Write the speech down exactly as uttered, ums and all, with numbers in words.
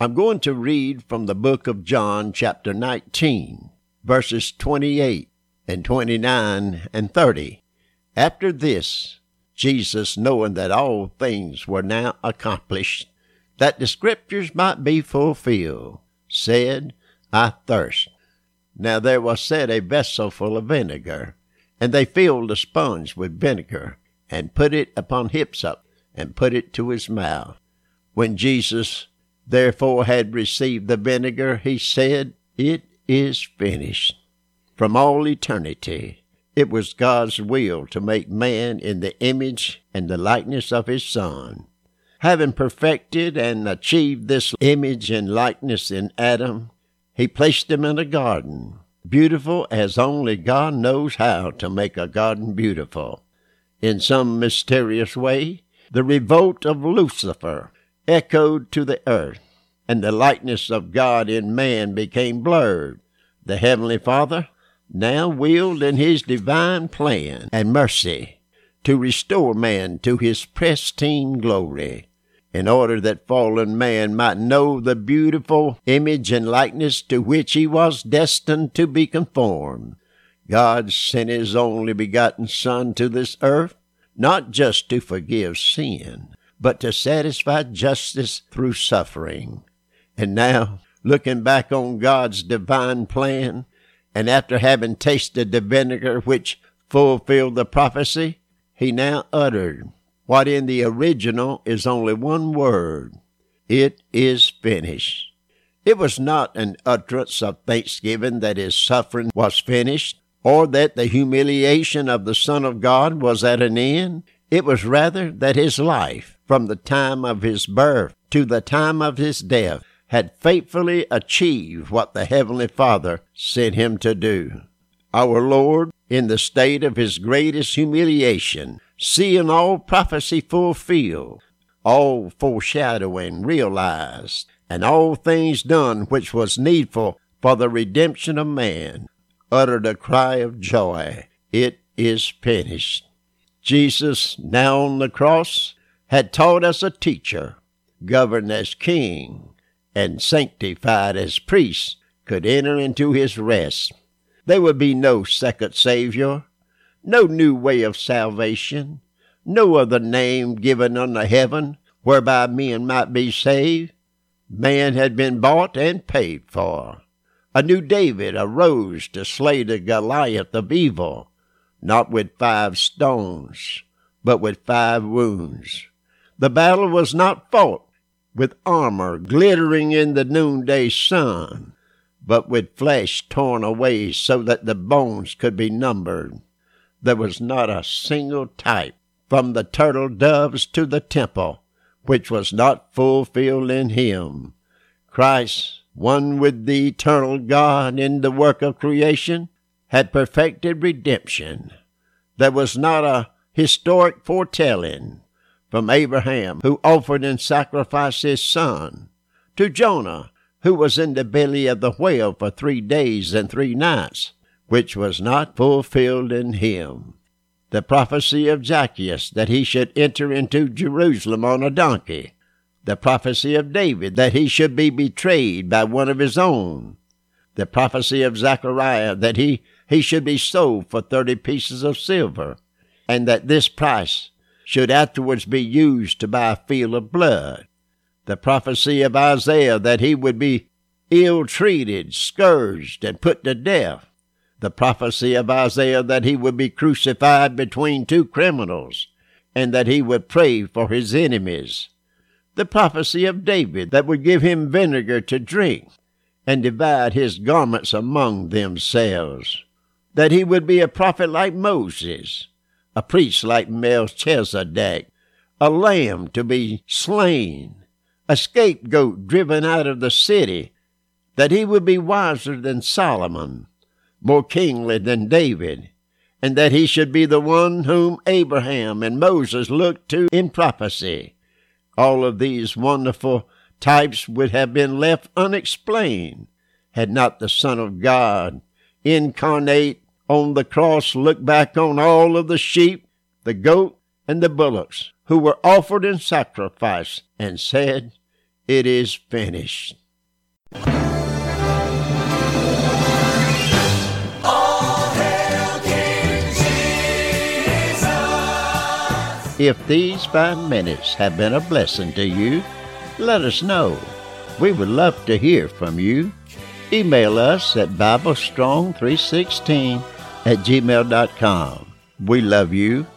I'm going to read from the book of John, chapter nineteen, verses twenty-eight and twenty-nine and thirty. After this, Jesus, knowing that all things were now accomplished, that the Scriptures might be fulfilled, said, I thirst. Now there was set a vessel full of vinegar, and they filled a sponge with vinegar, and put it upon hyssop, and put it to his mouth. When Jesus therefore had received the vinegar, he said, It is finished. From all eternity, it was God's will to make man in the image and the likeness of his Son. Having perfected and achieved this image and likeness in Adam, he placed him in a garden, beautiful as only God knows how to make a garden beautiful. In some mysterious way, the revolt of Lucifer echoed to the earth, and the likeness of God in man became blurred. The Heavenly Father now willed in his divine plan and mercy to restore man to his pristine glory, in order that fallen man might know the beautiful image and likeness to which he was destined to be conformed. God sent his only begotten Son to this earth, not just to forgive sin, but to satisfy justice through suffering. And now, looking back on God's divine plan, and after having tasted the vinegar which fulfilled the prophecy, he now uttered what in the original is only one word: It is finished. It was not an utterance of thanksgiving that his suffering was finished, or that the humiliation of the Son of God was at an end. It was rather that his life, from the time of his birth to the time of his death, had faithfully achieved what the Heavenly Father sent him to do. Our Lord, in the state of his greatest humiliation, seeing all prophecy fulfilled, all foreshadowing realized, and all things done which was needful for the redemption of man, uttered a cry of joy. It is finished. Jesus, now on the cross, had taught as a teacher, governed as king, and sanctified as priest, could enter into his rest. There would be no second Savior, no new way of salvation, no other name given under heaven whereby men might be saved. Man had been bought and paid for. A new David arose to slay the Goliath of evil, not with five stones, but with five wounds. The battle was not fought with armor glittering in the noonday sun, but with flesh torn away so that the bones could be numbered. There was not a single type, from the turtle doves to the temple, which was not fulfilled in him. Christ, one with the eternal God in the work of creation, had perfected redemption. There was not a historic foretelling, from Abraham, who offered and sacrificed his son, to Jonah, who was in the belly of the whale for three days and three nights, which was not fulfilled in him. The prophecy of Zacchaeus, that he should enter into Jerusalem on a donkey. The prophecy of David, that he should be betrayed by one of his own. The prophecy of Zechariah, that he, he should be sold for thirty pieces of silver, and that this price should afterwards be used to buy a field of blood. The prophecy of Isaiah, that he would be ill-treated, scourged, and put to death. The prophecy of Isaiah, that he would be crucified between two criminals, and that he would pray for his enemies. The prophecy of David, that would give him vinegar to drink, and divide his garments among themselves. That he would be a prophet like Moses, a priest like Melchizedek, a lamb to be slain, a scapegoat driven out of the city, that he would be wiser than Solomon, more kingly than David, and that he should be the one whom Abraham and Moses looked to in prophecy. All of these wonderful types would have been left unexplained had not the Son of God, incarnate on the cross, looked back on all of the sheep, the goat, and the bullocks, who were offered in sacrifice, and said, it is finished. If these five minutes have been a blessing to you, let us know. We would love to hear from you. Email us at bible strong three sixteen at gmail dot com. We love you.